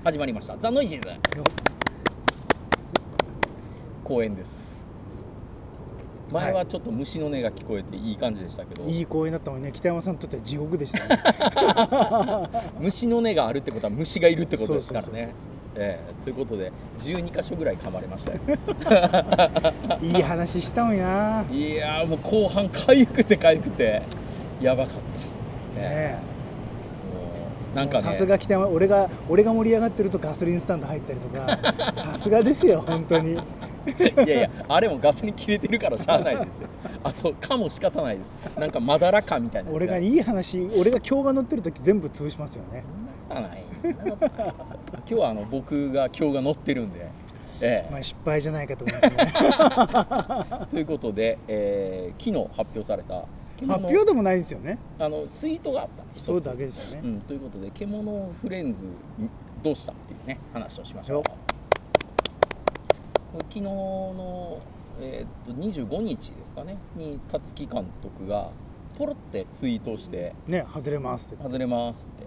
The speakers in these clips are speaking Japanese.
始まりましたザ・ノイジーズ公演です。前はちょっと虫の音が聞こえていい感じでしたけど、 いい公演だったのにね、北山さんにとっては地獄でしたね虫の音があるってことは虫がいるってことですからね。ということで12箇所ぐらい噛まれましたよいい話したのにな。 いやもう後半かゆくてやばかったね。もうなんかね、 さすが北山、俺が盛り上がってるとガソリンスタンド入ったりとかさすがですよ本当にいやあれもガソリン切れてるからしゃあないですよ。あとかも仕方ないです。なんかまだらかみたいな。 俺がいい話、俺が今日が乗ってる時全部潰しますよね。 今日は僕が今日が乗ってるんで、 まあ失敗じゃないかと思いますねということで、昨日発表された発表でもないんですよね。 ツイートがあった一つ。 そうだけですよね、 ということで獣フレンズどうしたっていうね話をしましょう。昨日の、25日ですかねに辰木監督がポロってツイートしてね、外れますって、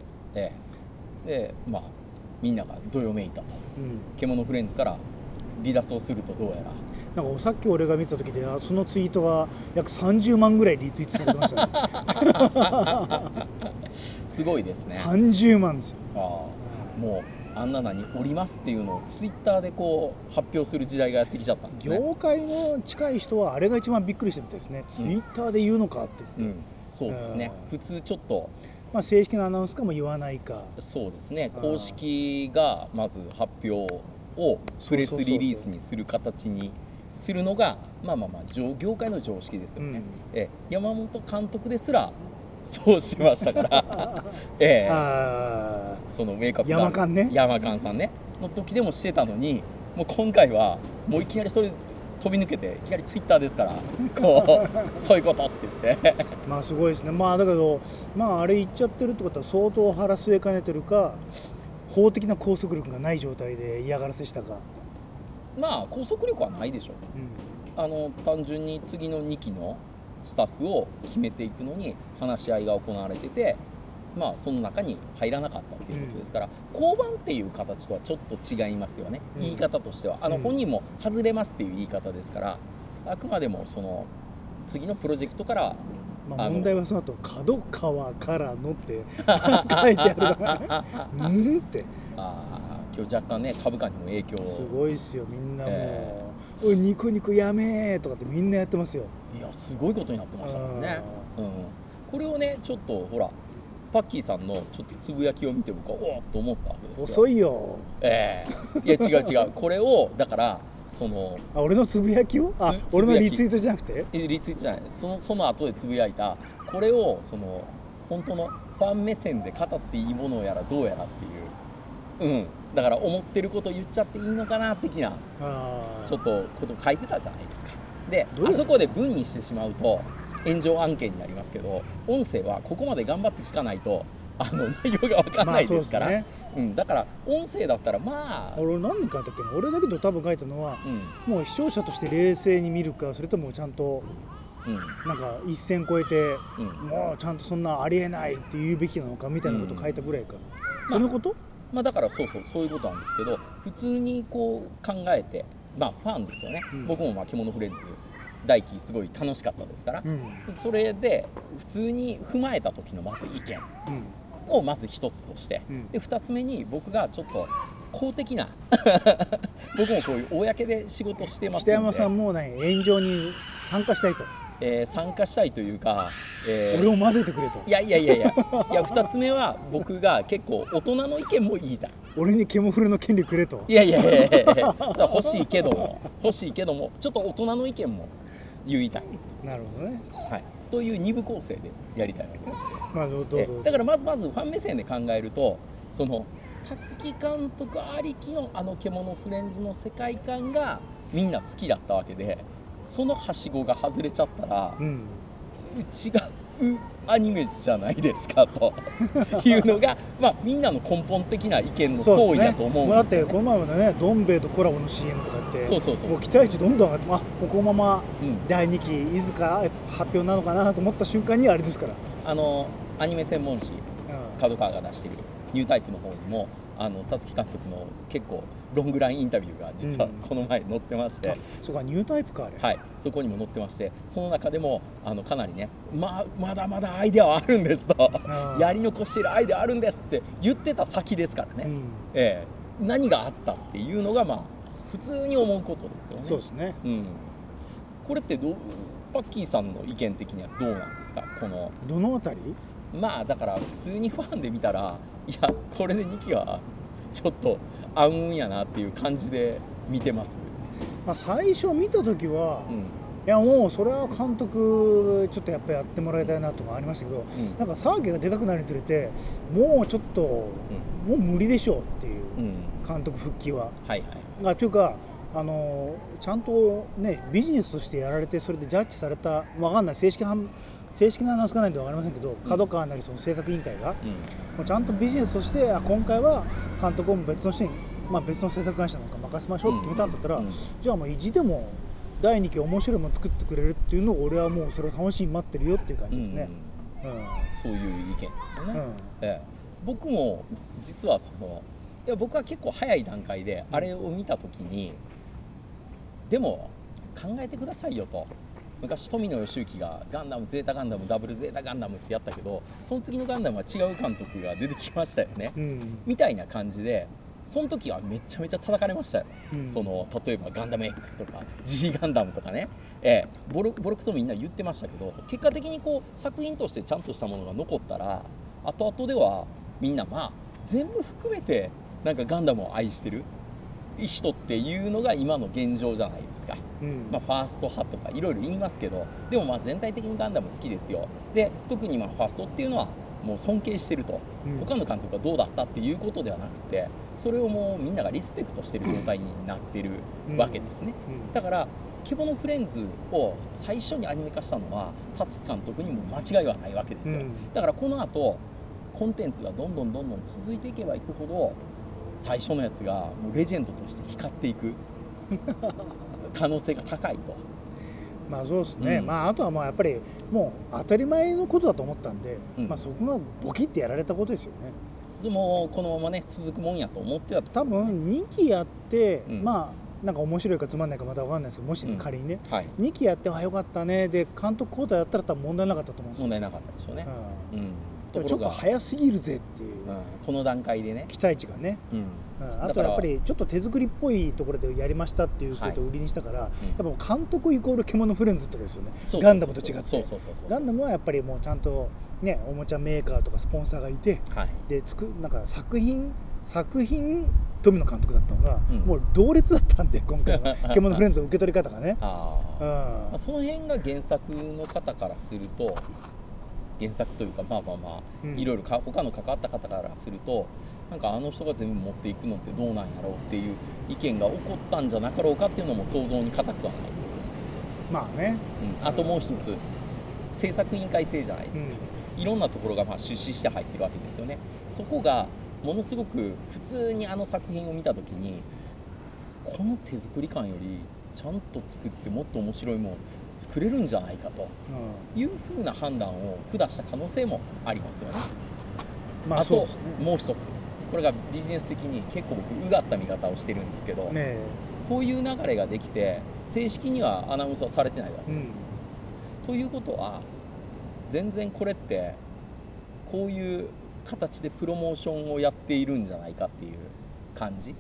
でまあみんながどよめいたと、獣フレンズから離脱をするとどうやらなんかさっき俺が見てた時でそのツイートが約30万ぐらいリツイートされてましたねすごいですね。 30万ですよ。 もうあんなにおりますっていうのをツイッターでこう発表する時代がやってきちゃったんですね。 業界の近い人はあれが一番びっくりしてみたいですね、ツイッターで言うのかって言って、 そうですね、普通ちょっと、 正式なアナウンスかも言わないか。 そうですね、公式がまず発表をプレスリリースにする形にするのが業界の常識ですよね、山本監督ですらそうしてましたからそのメイクアップ山監さんねの時でもしてたのに、もう今回はもういきなりそれ飛び抜けていきなりツイッターですからこうそういうことって言ってまあすごいですね。だけどあれ言っちゃってるってことは相当腹据えかねてるか、法的な拘束力がない状態で嫌がらせしたか。 拘束力はないでしょう、単純に次の2期のスタッフを決めていくのに話し合いが行われてて、その中に入らなかったっていうことですから、降板っていう形とはちょっと違いますよね、言い方としては。本人も外れますっていう言い方ですから、あくまでもその次のプロジェクトから問題はその後角川からのって書いてあるからって今日若干ね株価にも影響すごいですよ。みんなもう、ニコニコやめーとかってみんなやってますよ。 いやすごいことになってましたからね、これをねちょっとほらパッキーさんのちょっとつぶやきを見て僕はおっと思ったわけですよ。 遅いよ。 いや違うこれをだからその俺のつぶやきを俺のリツイートじゃなくてリツイートじゃない、その後でつぶやいたこれをその本当のファン目線で語っていいものやらどうやらっていう、だから思ってること言っちゃっていいのかな的なちょっとこと書いてたじゃないですか。であそこで文にしてしまうと炎上案件になりますけど、音声はここまで頑張って聞かないと内容が分かんないですから、だから音声だったら俺何書いたっけな。俺だけど多分書いたのは、もう視聴者として冷静に見るか、それともちゃんと、なんか一線越えて、もうちゃんとそんなありえないって言うべきなのかみたいなことを書いたぐらいかな、そのことだからそういうことなんですけど、普通にこう考えてファンですよね、僕も獣フレンズ大輝すごい楽しかったですから、それで普通に踏まえた時のまず意見をまず一つとして、で2つ目に僕がちょっと公的な僕もこういう公で仕事してますんで、 北山さんも炎上に参加したいと、 参加したいというか、 俺を混ぜてくれと。 いや2つ目は僕が結構大人の意見も言いたい。 俺にケモフルの権利くれと。 いや欲しいけどもちょっと大人の意見も言いたい。 なるほどね。 という2部構成でやりたいわけです。 どうぞ。 だからまずファン目線で考えると、その辰木監督ありきの獣フレンズの世界観がみんな好きだったわけで、そのはしごが外れちゃったら、違うアニメじゃないですかというのがみんなの根本的な意見の相違だと思うんですよね。 だってこの前までね、どん兵衛とコラボの CM とかってもう期待値どんどん上がって、もうこのまま第2期いつか発表なのかなと思った瞬間にあれですから、 アニメ専門誌角川が出してるニュータイプの方にも辰木監督の結構ロングラインインタビューが実はこの前載ってまして、 そうかニュータイプかあれ、 はい、そこにも載ってまして、その中でもかなりね、まだまだアイデアはあるんですとやり残してるアイデアあるんですって言ってた先ですからね、何があったっていうのが普通に思うことですよね。 そうですね、 これってパッキーさんの意見的にはどうなんですか？ どのあたり？ だから普通にファンで見たら、いやこれで2期はちょっと暗雲やなっていう感じで見てます。 最初見た時は、いやもうそれは監督ちょっとやっぱやってもらいたいなとかありましたけど、なんか騒ぎがでかくなるにつれてもうちょっと、もう無理でしょうっていう、監督復帰は、というかちゃんとねビジネスとしてやられて、それでジャッジされた、分かんない正式な話つかないんで分かりませんけど、角川なりその制作委員会が、もうちゃんとビジネスとして今回は監督を別の人に、別の制作会社なんか任せましょうって決めたんだったら、じゃあもう意地でも第2期面白いもの作ってくれるっていうのを俺はもうそれを楽しみに待ってるよっていう感じですね。 そういう意見ですよね。僕も実はいや僕は結構早い段階であれを見た時に、でも考えてくださいよと。昔富野義行がガンダムゼータガンダムダブルゼータガンダムってやったけど、その次のガンダムは違う監督が出てきましたよね、みたいな感じで、その時はめちゃめちゃ叩かれましたよ、例えばガンダム X とか G ガンダムとかね、ボロクソみんな言ってましたけど、結果的に作品としてちゃんとしたものが残ったら、後々ではみんな全部含めてなんかガンダムを愛してる人っていうのが今の現状じゃないですか。ファースト派とかいろいろ言いますけど、でも全体的にガンダム好きですよ。で特にファーストっていうのはもう尊敬してると、他の監督がどうだったっていうことではなくて、それをもうみんながリスペクトしてる状態になってるわけですね。だから獣フレンズを最初にアニメ化したのは辰監督にも間違いはないわけですよ。だからこの後コンテンツがどんどん続いていけばいくほど、最初のやつがもうレジェンドとして光っていく可能性が高いと。 そうですね、あとはやっぱりもう当たり前のことだと思ったんで、そこがボキってやられたことですよね。 でもこのままね続くもんやと思ってたと。 多分2期やって、なんか面白いかつまんないかまた分かんないですけど、もし仮にね、2期やってよかったねで監督交代やったら多分問題なかったと思うんですよ。 問題なかったでしょうね。 ちょっと早すぎるぜっていう、 この段階でね期待値がね、あとやっぱりちょっと手作りっぽいところでやりましたっていうことを売りにしたから、やっぱ監督イコール獣フレンズってことですよね。ガンダムと違って、ガンダムはやっぱりもうちゃんとねおもちゃメーカーとかスポンサーがいて、でなんか作品富野監督だったのが、もう同列だったんで今回は獣フレンズの受け取り方がねその辺が原作の方からすると、原作というかいろいろ他の関わった方からすると、なんかあの人が全部持っていくのってどうなんやろうっていう意見が起こったんじゃなかろうかっていうのも想像に難くはないですね。あともう一つ制作委員会制じゃないですか、いろんなところが出資して入ってるわけですよね。そこがものすごく普通にあの作品を見た時に、この手作り感よりちゃんと作ってもっと面白いもの作れるんじゃないかというふうな判断を下した可能性もありますよね。あともう一つ、これがビジネス的に結構僕うがった見方をしてるんですけど、こういう流れができて正式にはアナウンスはされてないわけです、ということは全然これってこういう形でプロモーションをやっているんじゃないかっていう感じ。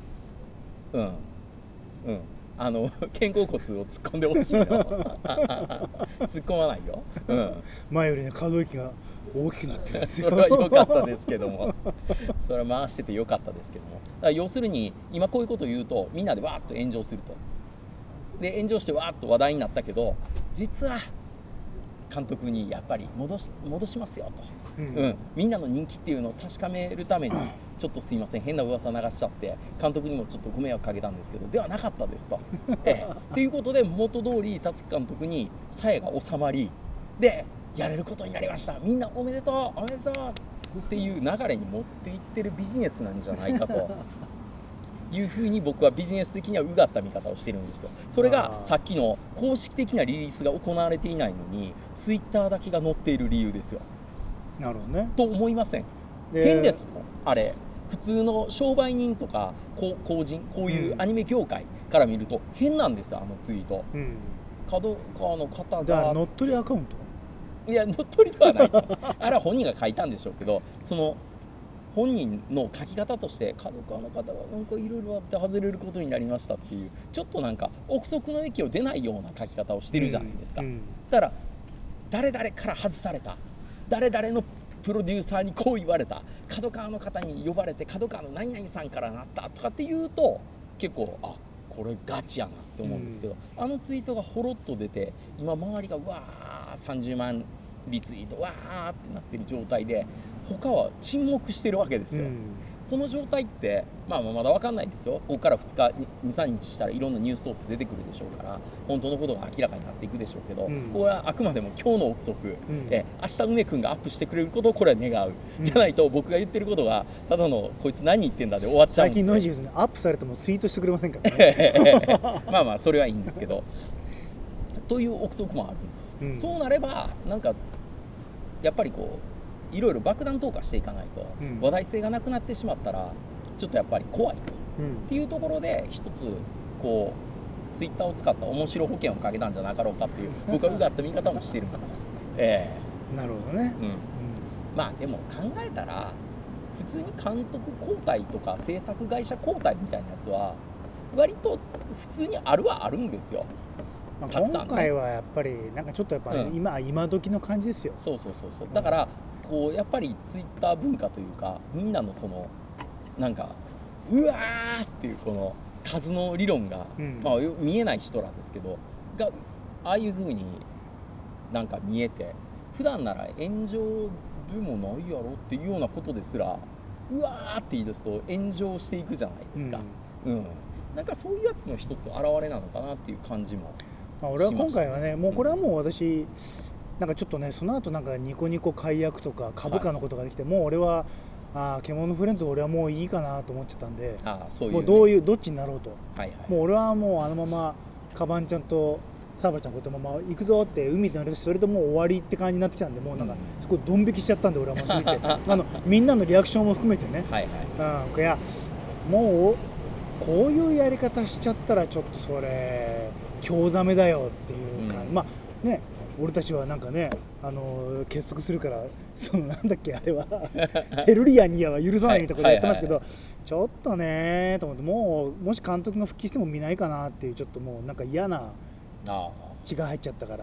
肩甲骨を突っ込んでほしいよ突っ込まないよ、 前よりね可動域が大きくなってるんですよそれは良かったですけどもそれは回してて良かったですけども、だから要するに今こういうことを言うとみんなでわーっと炎上すると。で炎上してわーっと話題になったけど、実は監督にやっぱり戻しますよと、みんなの人気っていうのを確かめるためにちょっとすいません変な噂流しちゃって監督にもちょっとご迷惑かけたんですけどではなかったですとということで元通り辰木監督にさえが収まりでやれることになりました、みんなおめでとうおめでとうっていう流れに持っていってるビジネスなんじゃないかというふうに僕はビジネス的にはうがった見方をしてるんですよ。それがさっきの公式的なリリースが行われていないのにツイッターだけが載っている理由ですよ。 なるほどね。 と思いません？ 変ですもんあれ。普通の商売人とか公人こういうアニメ業界から見ると変なんですよあのツイート。角川の方がだから乗っ取りアカウント、 いや乗っ取りではないあれは本人が書いたんでしょうけど、その本人の書き方として角川の方がなんかいろいろあって外れることになりましたっていうちょっとなんか憶測の域を出ないような書き方をしてるじゃないですか。だから誰々から外された、誰々のプロデューサーにこう言われた、角川の方に呼ばれて角川の何々さんからなったとかって言うと結構これガチやなって思うんですけど、あのツイートがほろっと出て今周りがわー30万リツイートわーってなってる状態で他は沈黙してるわけですよ。この状態ってまだ分かんないですよ。ここから2日 2,3 日したらいろんなニュースソース出てくるでしょうから本当のことが明らかになっていくでしょうけど、これはあくまでも今日の憶測、明日梅君がアップしてくれることをこれは願う、じゃないと僕が言ってることがただのこいつ何言ってんだで終わっちゃうんで。 最近ノイジーズねアップされてもツイートしてくれませんからねまあそれはいいんですけどという憶測もあるんです、そうなればなんかやっぱりこういろいろ爆弾投下していかないと、話題性がなくなってしまったらちょっとやっぱり怖いと、っていうところで一つこうツイッターを使った面白保険をかけたんじゃなかろうかっていう僕はうがった見方もしてるんです。 なるほどね、 まあでも考えたら普通に監督交代とか制作会社交代みたいなやつは割と普通にあるはあるんですよ。 今回はやっぱりなんかちょっとやっぱ今時の感じですよ。 そうだからこうやっぱりツイッター文化というかみんなのそのなんかうわーっていうこの数の理論が、見えない人らですけどがああいう風になんか見えて普段なら炎上でもないやろっていうようなことですらうわーって言い出すと炎上していくじゃないですか。なんかそういうやつの一つ現れなのかなっていう感じも。 俺は今回はねもうこれはもう私なんかちょっとねその後なんかニコニコ解約とか株価のことができて、もう俺は獣フレンズ俺はもういいかなと思っちゃったんで、もうどっちになろうと、もう俺はもうあのままカバンちゃんとサーバちゃんこのまま行くぞって海でなるとそれでもう終わりって感じになってきたんで、もうなんかすごいドン引きしちゃったんで俺はもうすぎてみんなのリアクションも含めてね、いやもうこういうやり方しちゃったらちょっとそれ興ざめだよっていうか、まあね俺たちはなんかね結束するからそのなんだっけあれはセルリアンには許さないみたいなことやってますけど、ちょっとねと思ってもし監督が復帰しても見ないかなっていうちょっともうなんか嫌な血が入っちゃったから、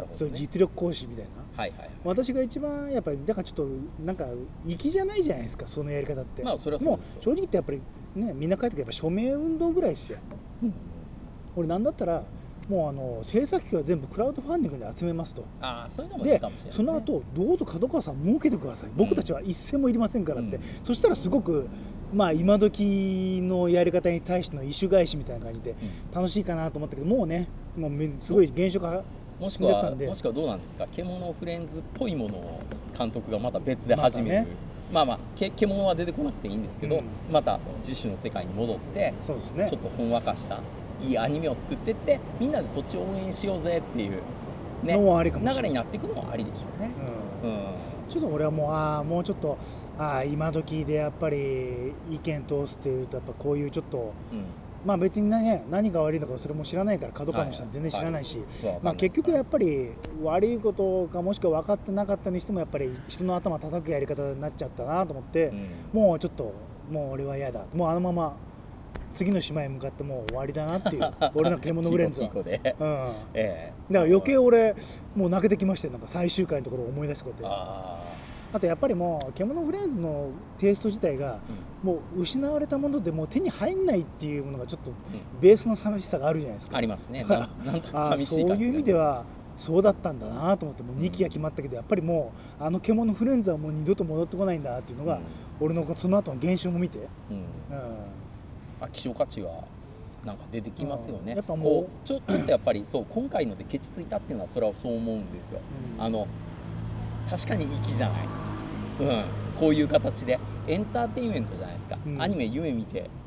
そういう実力行使みたいな、私が一番やっぱりだからちょっとなんか粋じゃないじゃないですかそのやり方って。 それはそうですよ。 もう正直言ってやっぱりねみんな書いてくれば署名運動ぐらいですよ。俺なんだったらもう制作費は全部クラウドファンディングで集めますと。 そういうのもいいかもしれないですね。 でその後どうぞ角川さん儲けてください、僕たちは一銭もいりませんからって、そしたらすごく今時のやり方に対しての意趣返しみたいな感じで楽しいかなと思ったけど、もうねもうすごい減少が進んじゃったんで、 もしくはどうなんですか、獣フレンズっぽいものを監督がまた別で始める、獣は出てこなくていいんですけど、また自主の世界に戻ってちょっとほんわかしたいいアニメを作ってってみんなでそっちを応援しようぜっていう、流れになっていくのもありでしょうね。 ちょっと俺はもうちょっと今時でやっぱり意見通すっていうとやっぱこういうちょっと、別にね何が悪いのかそれも知らないから角川の人は全然知らないし、結局やっぱり悪いことかもしくは分かってなかったにしてもやっぱり人の頭叩くやり方になっちゃったなと思って、もうちょっともう俺は嫌だ、もうあのまま次の島へ向かってもう終わりだなっていう俺の獣フレンズはだから余計俺もう泣けてきましたよ、なんか最終回のところを思い出してこうやって。あとやっぱりもう獣フレンズのテイスト自体がもう失われたものでもう手に入んないっていうものがちょっとベースの寂しさがあるじゃないですか。 ありますね。なんとか寂しい感じ、 そういう意味ではそうだったんだなと思って、もう2期が決まったけどやっぱりもうあの獣フレンズはもう二度と戻ってこないんだっていうのが俺のその後の現象も見て希少価値はなんか出てきますよね。やっぱもうちょっとやっぱりそう今回のでケチついたっていうのはそれはそう思うんですよ。確かに粋じゃない、こういう形でエンターテインメントじゃないですか、アニメ夢見て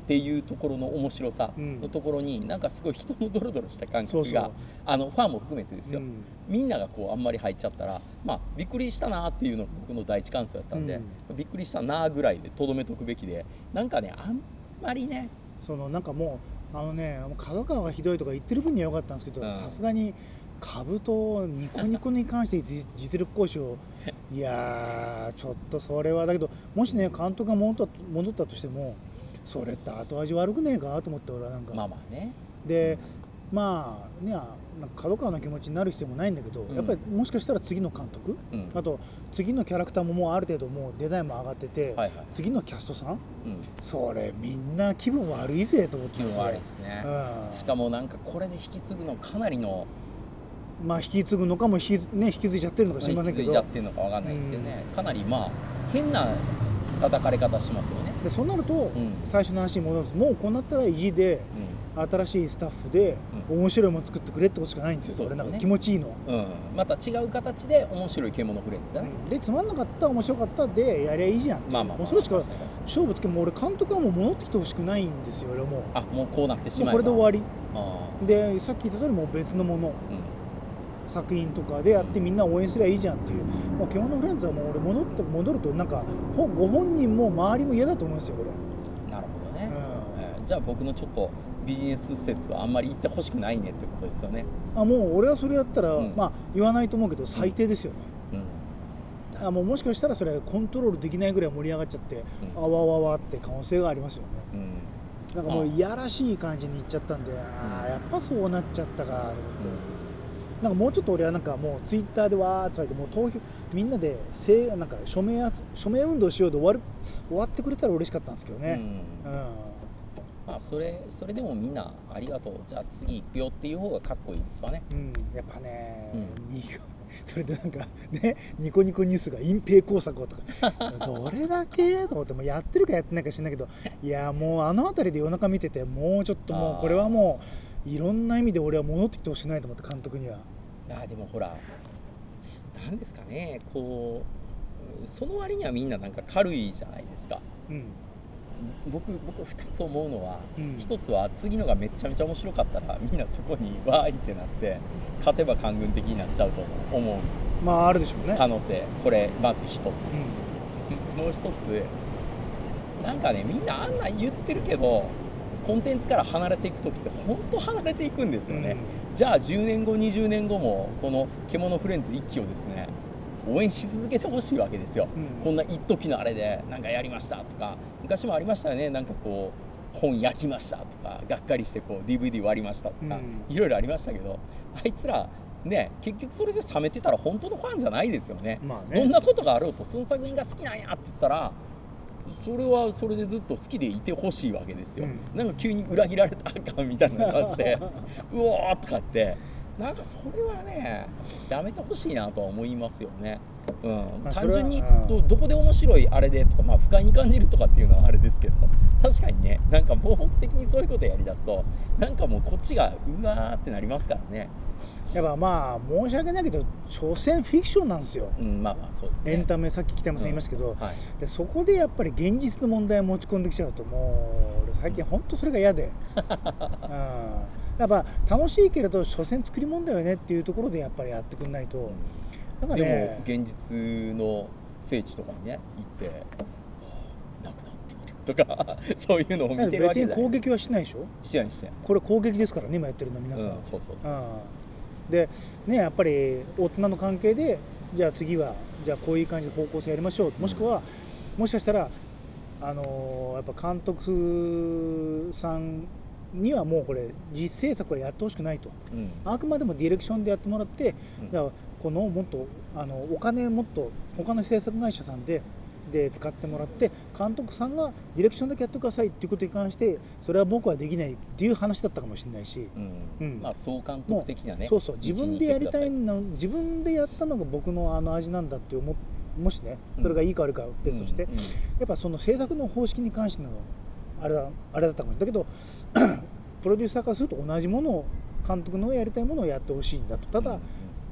っていうところの面白さのところに、なんかすごい人のドロドロした感覚が、ファンも含めてですよ、みんながこうあんまり入っちゃったら、まあびっくりしたなっていうのが僕の第一感想やったんで、びっくりしたなぐらいでとどめとくべきで、なんかねあんまりねなんかもう角川がひどいとか言ってる分には良かったんですけど、さすがに株とニコニコに関して実力行使をいやちょっとそれはだけど、もしね監督が戻ったとしてもそれって後味悪くねえかと思って、俺はなんかまあねで、まあね、なんか角川の気持ちになる必要もないんだけど、やっぱりもしかしたら次の監督、あと次のキャラクターももうある程度もうデザインも上がってて、次のキャストさん、それみんな気分悪いぜと思ってます。 気分悪いですね、しかもなんかこれで引き継ぐのかなりの、 まあ引き継ぐのかも引き継いじゃってるのか知りませんけど、 引き継いじゃってるのかわかんないですけどね、かなりまあ変な叩かれ方しますよね。 でそうなると、最初の話に戻ると、もうこうなったら意地で、新しいスタッフで面白いもの作ってくれってことしかないんですよ、俺なんか気持ちいいのは、また違う形で面白い獣フレンズだね、 でつまんなかった面白かったでやりゃいいじゃんって、もうそれしか勝負つけ、もう俺監督はもう戻ってきてほしくないんですよ、俺ももうこうなってしまえばこれで終わりで、さっき言った通りもう別のもの、作品とかでやってみんな応援すりゃいいじゃんっていう、もう獣フレンズはもう俺戻るとなんかご本人も周りも嫌だと思うんですよ、これ。 なるほどね、じゃあ僕のちょっとビジネス施設はあんまり行ってほしくないねってことですよね。 もう俺はそれやったら、まあ言わないと思うけど最低ですよね、もしかしたらそれコントロールできないぐらい盛り上がっちゃって、あわわわって可能性がありますよね、なんかもういやらしい感じにいっちゃったんで、やっぱそうなっちゃったかと思って、なんかもうちょっと俺はなんかもうツイッターでわーって書いて、もう投票みんなでなんか署名運動しようで終わってくれたら嬉しかったんですけどね、それでもみんなありがとう、じゃあ次行くよっていう方がかっこいいですわね、 やっぱね、それでなんかね、ニコニコニュースが隠蔽工作をとかどれだけと思って、もやってるかやってないか知んないけど、いやもうあの辺りで夜中見てて、もうちょっともうこれはもういろんな意味で俺は戻ってきてほしくないと思って、監督には。 でもほらなんですかね、こうその割にはみんななんか軽いじゃないですか、僕2つ思うのは、1つは次のがめちゃめちゃ面白かったらみんなそこにわーいってなって勝てば官軍的になっちゃうと思う、 あるでしょうね、 可能性、これまず1つ、もう1つなんかね、みんなあんな言ってるけどコンテンツから離れていく時って本当離れていくんですよね、じゃあ10年後20年後もこの獣フレンズ1期をですね応援し続けてほしいわけですよ、こんな一時のあれでなんかやりましたとか、昔もありましたよね、なんかこう本焼きましたとか、がっかりしてこう DVD 割りましたとか、いろいろありましたけど、あいつらね、結局それで冷めてたら本当のファンじゃないですよね、どんなことがあろうとその作品が好きなんやって言ったらそれはそれでずっと好きでいてほしいわけですよ、なんか急に裏切られたらあかんみたいな感じでうおーとかって、なんかそれはねやめてほしいなとは思いますよね、単純に どこで面白いあれでとか、不快に感じるとかっていうのはあれですけど、確かにね、なんか盲目的にそういうことやりだすとなんかもうこっちがうわーってなりますからね。 やっぱ申し訳ないけど所詮フィクションなんですよ、 そうですね、 エンタメ、さっき北山さん言いましたけど、でそこでやっぱり現実の問題を持ち込んできちゃうと、もう俺最近本当それが嫌でやっぱ楽しいけれど所詮作り物だよねっていうところでやっぱりやってくんないと、 なんかね、でも現実の聖地とかにね行ってなくなっているとかそういうのを見てるわけじゃない。 別に攻撃はしないでしょ。 してないしてない。 これ攻撃ですからね、今やってるの皆さん、 そうでね、やっぱり大人の関係で、じゃあ次はじゃあこういう感じで方向性やりましょう、もしくはもしかしたらやっぱ監督さんにはもうこれ実制作はやってほしくないと、あくまでもディレクションでやってもらって、だからこのもっとお金もっと他の制作会社さんで使ってもらって、監督さんがディレクションだけやってくださいっていうことに関して、それは僕はできないっていう話だったかもしれないし、 総監督的なね、 自分でやりたいの、自分でやったのが僕の味なんだってもしね、それがいいか悪いかは別として、やっぱその制作の方式に関してのあれだったかもしれない。だけどプロデューサーからすると同じものを、監督のやりたいものをやってほしいんだと。ただ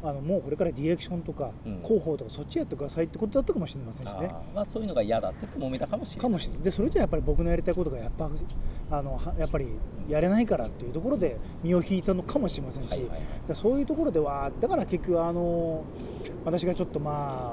もうこれからディレクションとか広報とかそっちやってくださいってことだったかもしれませんしね。 そういうのが嫌だって言って揉めたかもしれない。 でそれじゃやっぱり僕のやりたいことがやっぱりやれないからっていうところで身を引いたのかもしれませんし、そういうところではだから結局私がちょっと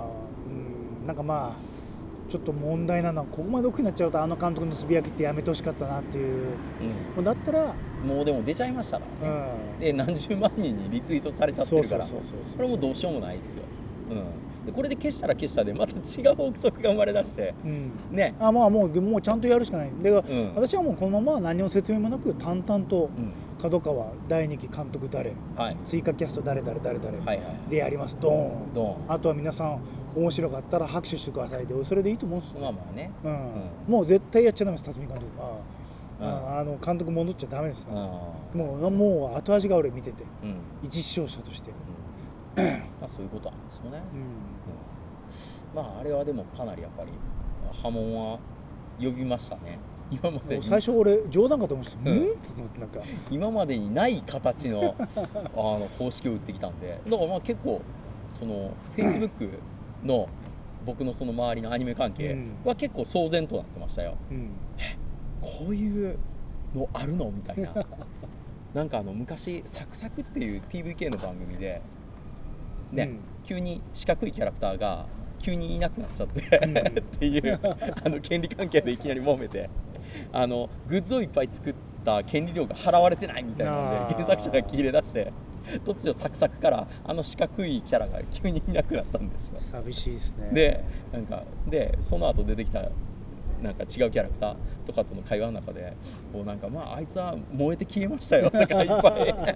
ちょっと問題なのはここまで大きくなっちゃうと監督のつぶやきってやめてほしかったなっていう、だったらもうでも出ちゃいましたからね、で何十万人にリツイートされちゃってるから、それもどうしようもないですよ、でこれで消したら消したでまた違う憶測が生まれだして、ねもうちゃんとやるしかない。で、私はもうこのまま何も説明もなく淡々と角川第2期監督誰、追加キャスト誰でやります、ドーン。あとは皆さん面白かったら拍手してくださいで、それでいいと思うんですよ。もう絶対やっちゃダメです。辰巳監督監督戻っちゃダメです。もう後味が俺見てて、一視聴者として、 そういうことなんですよね。あれはでもかなりやっぱり波紋は呼びましたね。今まで最初俺冗談かと思ってた、 なんか今までにない形の方式を打ってきたんで、だから結構その Facebook の僕のその周りのアニメ関係は結構騒然となってましたよ。こういうのあるのみたいな。なんか昔サクサクっていう TVK の番組でね、急に四角いキャラクターが急にいなくなっちゃってっていう権利関係でいきなり揉めて、グッズをいっぱい作った権利料が払われてないみたいなので原作者が切れ出して、突如サクサクから四角いキャラが急にいなくなったんですよ。 寂しいですね。 でその後出てきたなんか違うキャラクターとかとの会話の中であいつは燃えて消えましたよとかいっぱ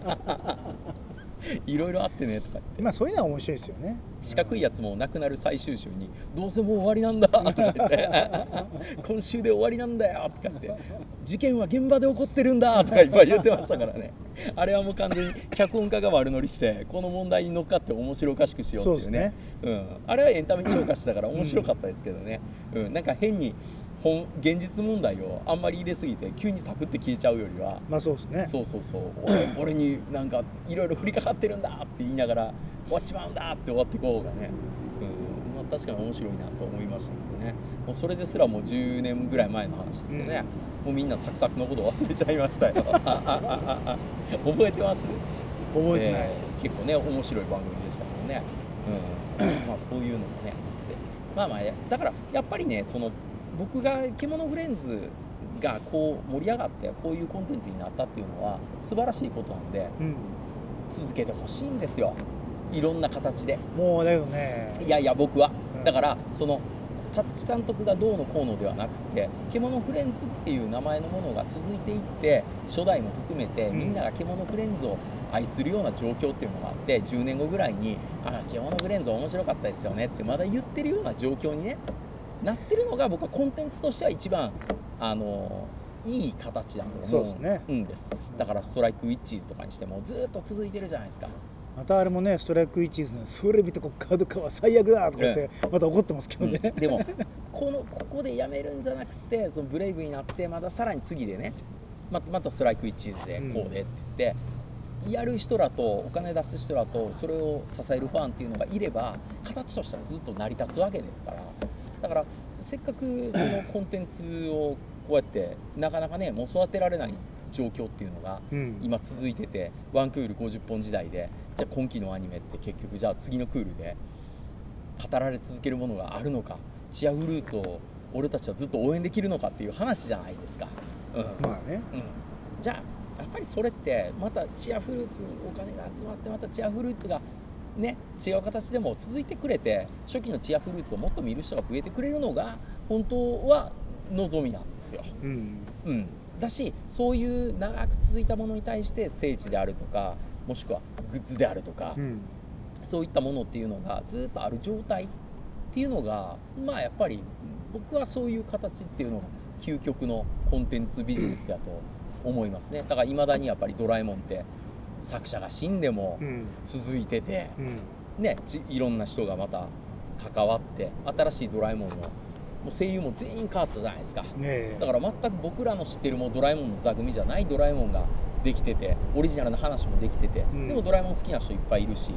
いいろいろあってねとか言って、 そういうのは面白いですよね。 四角いやつもなくなる最終週にどうせもう終わりなんだとか言って今週で終わりなんだよとか言って事件は現場で起こってるんだとかいっぱい言ってましたからね。あれはもう完全に脚本家が悪乗りしてこの問題に乗っかって面白おかしくしようっていうね。あれはエンタメに昇華してたから面白かったですけどね、なんか変に現実問題をあんまり入れすぎて急にサクって消えちゃうよりは、 そうですね。 俺になんかいろいろ降りかかってるんだって言いながら終わっちまうんだって終わっていこうがね、確かに面白いなと思いましたけどね。もうそれですらもう10年ぐらい前の話ですけどね、もうみんなサクサクのこと忘れちゃいましたよ覚えてます？ 覚えてない、 結構ね面白い番組でしたけどね、そういうのもねあって、だからやっぱりね僕が獣フレンズがこう盛り上がってこういうコンテンツになったっていうのは素晴らしいことなんで、続けてほしいんですよ、いろんな形で。 もうだけどね、 いや僕は、だから辰木監督がどうのこうのではなくて、獣フレンズっていう名前のものが続いていって、初代も含めてみんなが獣フレンズを愛するような状況っていうのがあって、10年後ぐらいに獣フレンズ面白かったですよねってまだ言ってるような状況にねなってるのが、僕はコンテンツとしては一番いい形だと思うんです。だからストライクウィッチーズとかにしてもずっと続いてるじゃないですか。 またあれもね、ストライクウィッチーズのそれ見て角川最悪だとか言ってまた怒ってますけどね、 でもここでやめるんじゃなくて、ブレイブになってまたさらに次でね、またストライクウィッチーズでこうでって言って、やる人らとお金出す人らとそれを支えるファンっていうのがいれば形としてはずっと成り立つわけですから。だからせっかくそのコンテンツをこうやってなかなかねもう育てられない状況っていうのが今続いてて、ワンクール50本時代で、じゃあ今期のアニメって結局じゃあ次のクールで語られ続けるものがあるのか、チアフルーツを俺たちはずっと応援できるのかっていう話じゃないですか。じゃあやっぱりそれってまたチアフルーツにお金が集まって、またチアフルーツがね、違う形でも続いてくれて、初期のチアフルーツをもっと見る人が増えてくれるのが本当は望みなんですよ。だし、そういう長く続いたものに対して聖地であるとか、もしくはグッズであるとか、そういったものっていうのがずっとある状態っていうのが、やっぱり僕はそういう形っていうのが究極のコンテンツビジネスやと思いますね。だから未だにやっぱりドラえもんって作者が死んでも続いてて、いろんな人がまた関わって、新しいドラえもんもう声優も全員変わったじゃないですか、だから全く僕らの知ってるもうドラえもんの座組じゃないドラえもんができてて、オリジナルの話もできてて、でもドラえもん好きな人いっぱいいるし、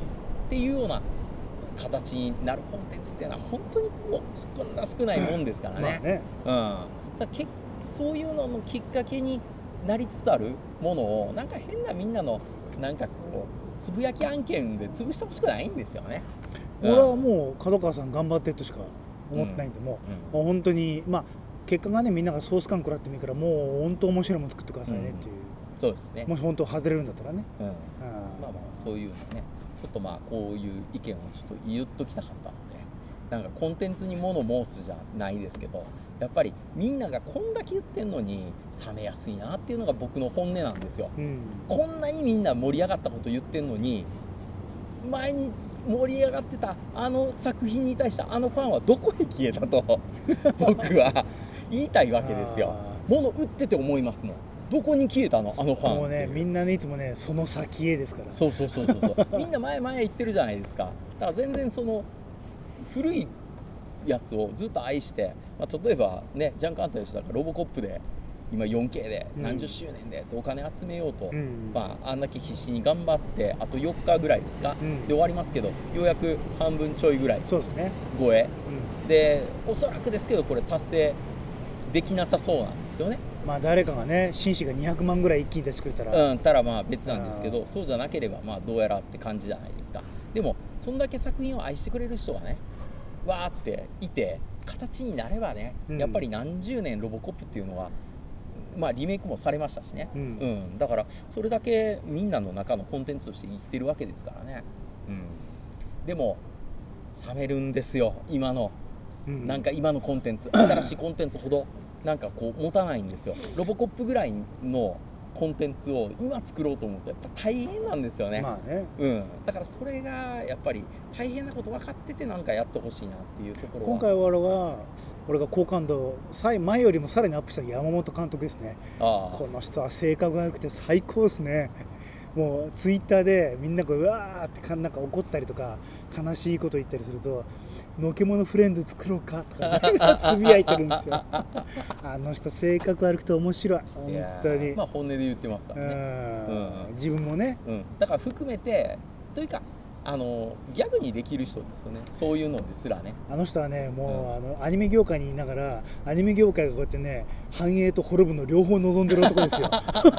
っていうような形になるコンテンツっていうのは本当にもうこんな少ないもんですからね。だからそういうののきっかけになりつつあるものをなんか変なみんなのなんかこうつぶやき案件で潰してほしくないんですよね。 俺はもう角川さん頑張ってとしか思ってないんで、もう本当に結果がねみんながソース感食らってもいいからもう本当面白いもの作ってくださいねっていう、 そうですね。 もし本当外れるんだったらね、 まあそういうのねちょっとこういう意見をちょっと言っときたかったので、なんかコンテンツに物申すじゃないですけど、やっぱりみんながこんだけ言ってんのに冷めやすいなっていうのが僕の本音なんですよ。こんなにみんな盛り上がったこと言ってんのに、前に盛り上がってたあの作品に対してあのファンはどこへ消えたと僕は言いたいわけですよ。物売ってて思いますもん。どこに消えたのあのファン。 もうねみんなねいつもねその先へですから。 そうみんな前言ってるじゃないですか。だから全然その古いやつをずっと愛して、例えばねジャンクアンタ吉田がロボコップで今 4K で何十周年でお金集めようと、あんだけ必死に頑張ってあと4日ぐらいですか、で終わりますけど、ようやく半分ちょいぐらい超え、でおそらくですけどこれ達成できなさそうなんですよね。 誰かがね紳士が200万ぐらい一気に出してくれたら別なんですけど、そうじゃなければどうやらって感じじゃないですか。でもそんだけ作品を愛してくれる人がねわーっていて形になればね、やっぱり何十年ロボコップっていうのはリメイクもされましたしね、だからそれだけみんなの中のコンテンツとして生きてるわけですからね、でも冷めるんですよ今の、なんか今のコンテンツ、新しいコンテンツほどなんかこう持たないんですよ。ロボコップぐらいのコンテンツを今作ろうと思うとやっぱ大変なんですよね。だからそれがやっぱり大変なこと分かっててなんかやってほしいなっていうところは。 今回俺が好感度前よりもさらにアップした山本監督ですね。この人は性格が良くて最高ですね。もうツイッターでみんながうわーってなんか怒ったりとか悲しいこと言ったりするとのけものフレンド作ろうかとかつぶやいてるんですよ。あの人性格悪くて面白い本当に。 本音で言ってますからね、 自分もね、 だから含めてというかギャグにできる人ですよね、そういうのですらね。あの人はねもう、アニメ業界にいながらアニメ業界がこうやってね繁栄と滅ぶの両方望んでる男ですよ。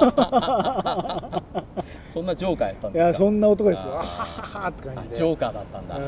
そんなジョーカーやったんですか。 いやそんな男ですよ。あはははって感じでジョーカーだったんだ。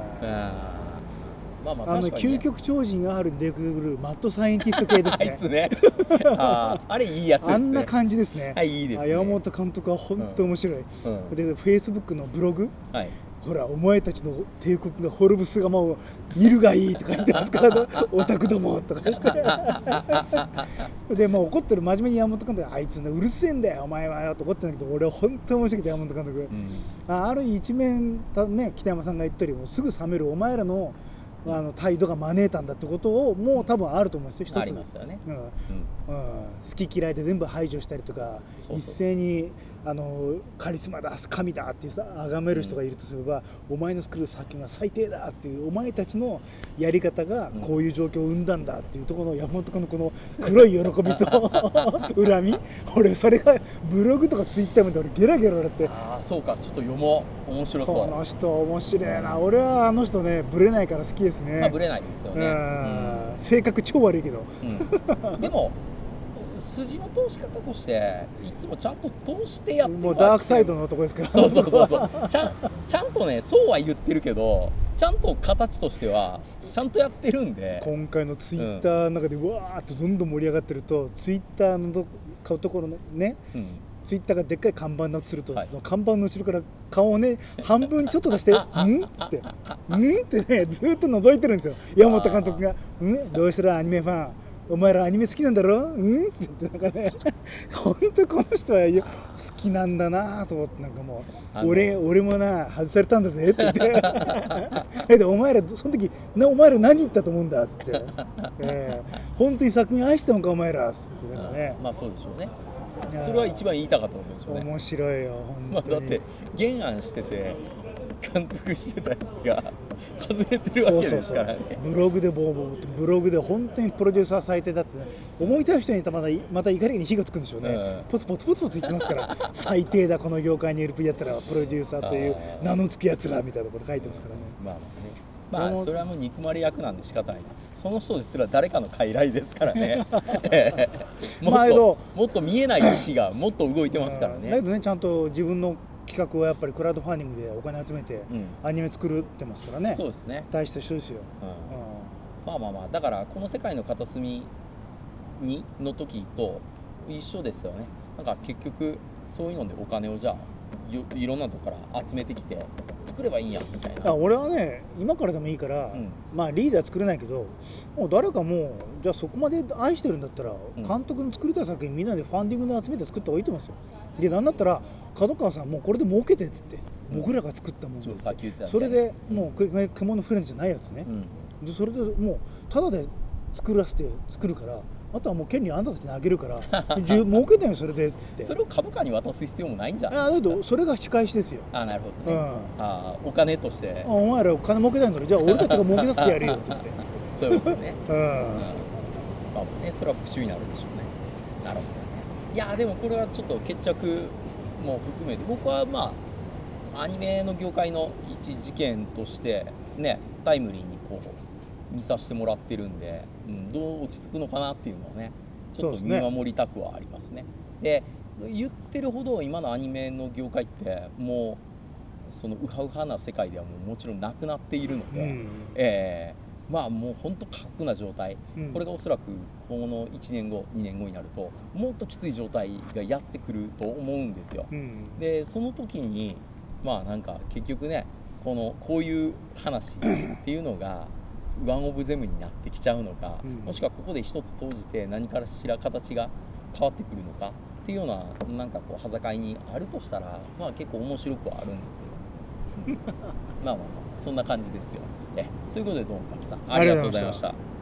究極超人 R に出てくるマッドサイエンティスト系ですね。 あいつね。あれいいやつですね。 あんな感じですね。 いいですね。 山本監督は本当面白い。で、フェイスブックのブログ、ほらお前たちの帝国が滅ぶ姿を見るがいいとか言ってますからオタクどもとか言ってで怒ってる真面目に山本監督あいつねうるせえんだよお前はよと怒ってんだけど、俺は本当に面白くて山本監督、ある一面ね北山さんが言ったよりもすぐ冷めるお前らの態度が招いたんだってことをもう多分あると思うんですよ。一つありますよね。 好き嫌いで全部排除したりとか一斉にカリスマだ神だって崇める人がいるとすれば、お前の作る作品は最低だっていうお前たちのやり方がこういう状況を生んだんだっていうところの山本君のこの黒い喜びと恨み、俺それがブログとかツイッターまで俺ゲラゲラ笑って、 そうかちょっと読もう、面白そう。 この人面白いな。俺はあの人ねブレないから好きですね。 ブレないですよね。 性格超悪いけど、 でも筋の通し方としていつもちゃんと通してやってる。 もうダークサイドの男ですから。 そうちゃんとねそうは言ってるけどちゃんと形としてはちゃんとやってるんで。 今回のツイッターの中でわーっとどんどん盛り上がってると、ツイッターのところのね、ツイッターがでっかい看板に映ると、その看板の後ろから顔をね半分ちょっと出して「ん?」って「ん?」ってねずっと覗いてるんですよ山本監督が「どうしたらアニメファンお前らアニメ好きなんだろ?」って言ってなんかね本当この人は好きなんだなと思って、なんかもう俺もな外されたんだぜって言ってでお前らその時お前ら何言ったと思うんだっつって本当に作品愛したのかお前らっつってなんかね。 そうでしょうね。それは一番言いたかったことでしょうね。 面白いよ本当に。 だって原案してて監督してたやつが外れてるわけですからね。 ブログでブログで本当にプロデューサー最低だって、ね、思いたい人にまた怒りに火がつくんでしょうね、ポツポツ言ってますから最低だこの業界にいるやつらはプロデューサーという名の付くやつらみたいなこと書いてますからね。 まあそれはもう憎まれ役なんで仕方ないです。その人ですら誰かの傀儡ですからねもっと見えない意思がもっと動いてますからね。 だけどね、ちゃんと自分の企画をやっぱりクラウドファンディングでお金集めてアニメ作ってますからね。 そうですね、 大した人ですよ、 まあだからこの世界の片隅にの時と一緒ですよね。なんか結局そういうのでお金をじゃあいろんなとこから集めてきて作ればいいんやみたいな。 俺はね、今からでもいいから、まあリーダー作れないけど、もう誰かもうじゃあそこまで愛してるんだったら、監督の作りたい作品みんなでファンディングで集めて作った方がいいと思いますよ。でなんだったら角川さんもうこれで儲けてっつって、僕らが作ったもので、それでもう雲のフレンズじゃないやつね、でそれでもうただで作るからあとはもう権利あんたたちにあげるから儲けたよそれでっつって。 それを角川に渡す必要もないんじゃん。 だけどそれが仕返しですよ。 なるほどね、お金としてお前らお金儲けたいんだろ、じゃあ俺たちが儲けさせてやるよって言ってそういうことねまあね、それは復讐になるでしょうね。なるほどね。いやでもこれはちょっと決着も含めて僕はまあアニメの業界の一事件としてね、タイムリーにこう見させてもらってるんで、どう落ち着くのかなっていうのをねちょっと見守りたくはありますね。で言ってるほど今のアニメの業界ってもうそのウハウハな世界ではもちろんなくなっているので、まあもう本当過酷な状態、これがおそらくこの1年後2年後になるともっときつい状態がやってくると思うんですよ。でその時にまあなんか結局ねこういう話っていうのがワンオブゼムになってきちゃうのか、もしくはここで一つ投じて何かしら形が変わってくるのかっていうようななんかこう端境にあるとしたら、まあ結構面白くはあるんですけどまあそんな感じですよ。ということでどうもパキさんありがとうございました。